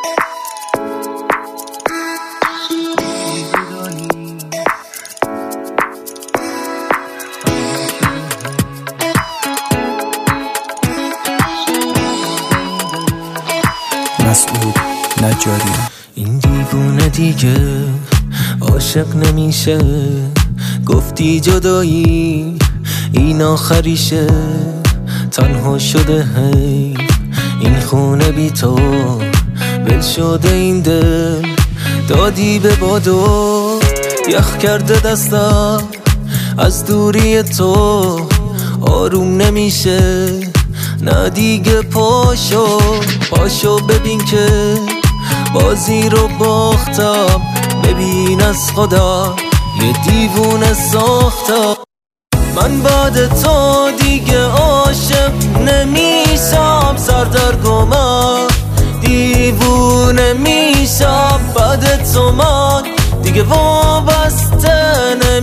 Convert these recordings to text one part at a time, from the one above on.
مسعود نجاری. این دیوونه دیگه عاشق نمیشه، گفتی جدایی این آخریشه، تنها شده هی این خونه بی تو، ول شده این دل دادی به بادو، یخ کرده دستم از دوری تو، آروم نمیشه نه دیگه، پاشو ببین که بازی رو باختم، ببین از خدا یه دیوونه ساختم. من بعد تو دیگه عاشق نمیشم، سردرگمم دیوونه میشم، بعد تو من دیگه وابسته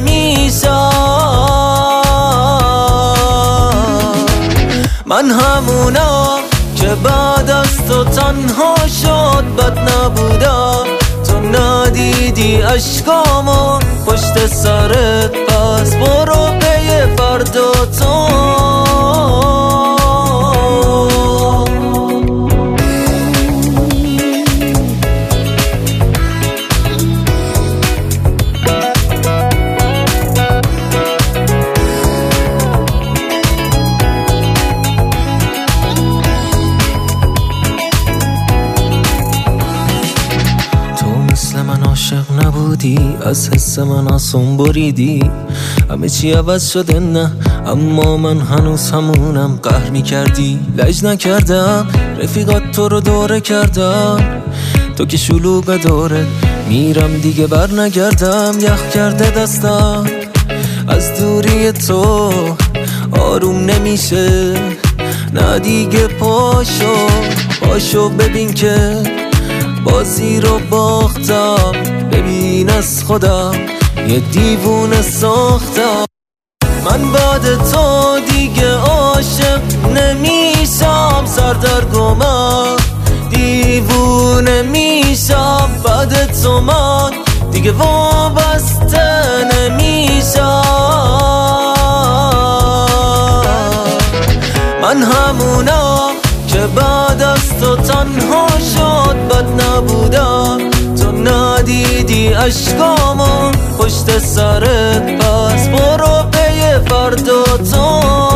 نمیشم. من همونم که بعد از تو تنها شد، بد نبودم تو ندیدی عشقامو پشت سرت، پس برو پی فردا تو. من عاشق نبودی، از حس من آسون بریدی، همه چی عوض شده نه، اما من هنوز همونم. قهر میکردی لج نکردم، رفیقات تو رو دوره کردم، تو که شلوغ داره میرم دیگه بر نگردم. یخ کرده دستم از دوری تو، آروم نمیشه نه دیگه، پاشو ببین که بازی رو باختم، ببین از خودم یه دیوونه ساختم. من بعد تو دیگه عاشق نمیشم، سردرگمم دیوونه میشم، بعد تو من دیگه وابسته نمیشم. من همونم که بعد از تو تنها شد، بد نبودم تو ندیدی عشقامو پشت سرت، پس برو پی فردا تو.